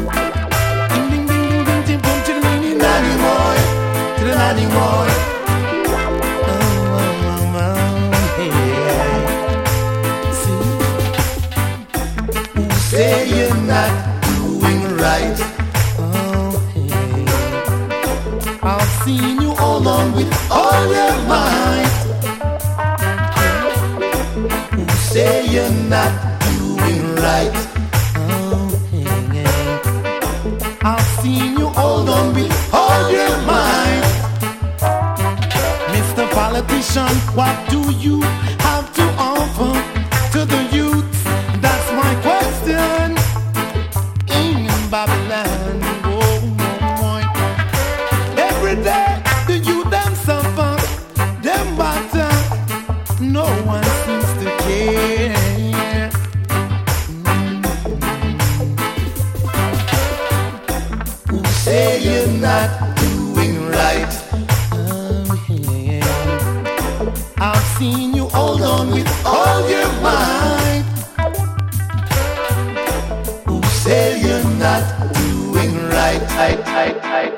Ding ding ding ding ding ding boom to the nanny boy, to the nanny boy. Say you're not doing right. Oh, hey. I've seen you all on with all your might. Who say you're not doing right? Oh, hey. I've seen you all on with all your might. Mr. Politician, what do you have to offer to the youth? That's my question. In Babylon, oh boy. Every day the youth them suffer, them batter. No one seems to care. Who say you're not doing right? I've seen you hold on with all your might. Say you're not doing right.